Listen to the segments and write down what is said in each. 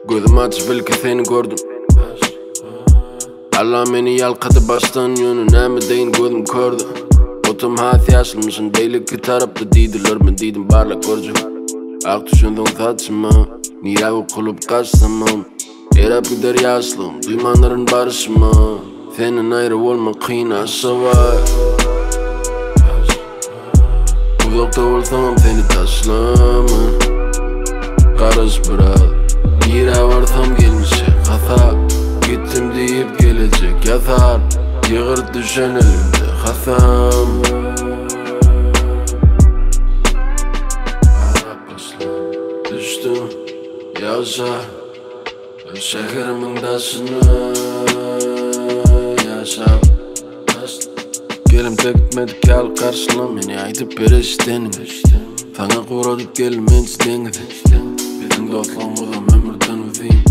Gözüm açıp ilk seni gördüm. Allah meni yalkadı baştan yönü näme deyin gözüm kördü. Otum hati yaşılmışın deylik ki tarapta deydiler men deydim barlak görcüm. Ak düşündüm saçıma nirağı kulup kaçsamam. Erap gider yaşlım duymanların barışıma. Senin ayrı olma kıyın aşağı. Uzakta olsam seni taşlama. Karış bırak nirağı varsam gelmişe kasa. Gittim deyip gelecek yazar. Yığır düşen elimde hasam. Düştüm yaşa şehrimin taşını yaşap. Gelim tek gitmedik gel karşılam beni aytıp beriştenim. Sana kuradıp gelim men istengidi. Bizim dostluğum olam ömürden uzayım.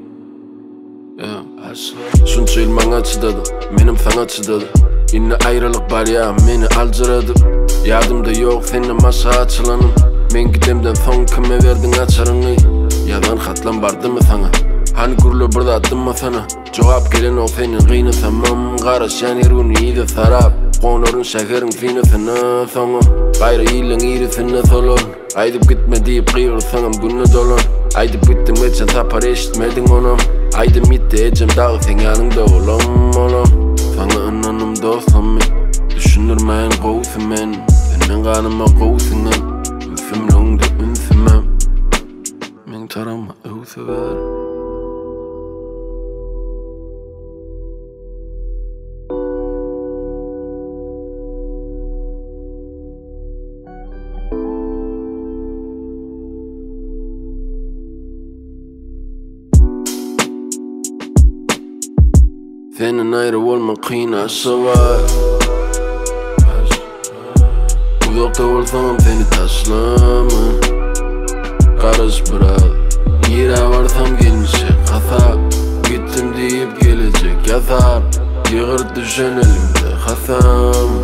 Şunça yıl bana çıdadı, benim sana çıdadı. Yine ayrılık var ya beni alcıradı. Yardımda yok seninle masa açılanım. Men gidemden son kime verdin açarını. Yalan hatlan bardı mı sana? Hani gurulu burada attın mı sana? Cevap gelen o senin gıyını tamam. Karış yani runi iyi de sarap. Konurun şekerin finasını sonu. Gayrı iyilin irisini solun. Aydıp gitme deyip kıyır sanım bunu dolun. Aydıp gittim geçen tapar eşitmedin onu. Aydım gitti ecem dağı sen yanında olam. Sana ananım dostum düşünürmeyin kovsun men. Senin kanıma kovsun men. Üfümlüğünde ünsümem. Men tarama öğsever. Senin ayrı olma kıyın aşağı. Uzakta olsam seni taşlama. Karış bırak nirağı varsam gelmişe kasa. Gittim deyip gelecek yazar. Yığır düşen elimde hasam.